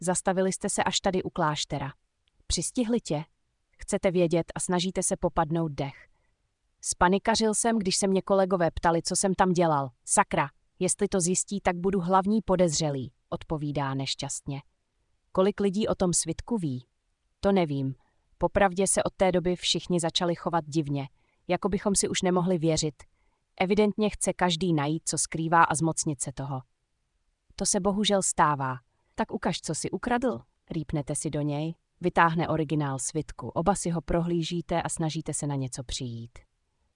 Zastavili jste se až tady u kláštera. Přistihli tě? Chcete vědět a snažíte se popadnout dech. Spanikařil jsem, když se mě kolegové ptali, co jsem tam dělal. Sakra, jestli to zjistí, tak budu hlavní podezřelý, odpovídá nešťastně. Kolik lidí o tom svitku ví? To nevím. Popravdě se od té doby všichni začali chovat divně, jako bychom si už nemohli věřit. Evidentně chce každý najít, co skrývá a zmocnit se toho. To se bohužel stává. Tak ukaž, co si ukradl. Rýpnete si do něj, vytáhne originál svitku. Oba si ho prohlížíte a snažíte se na něco přijít.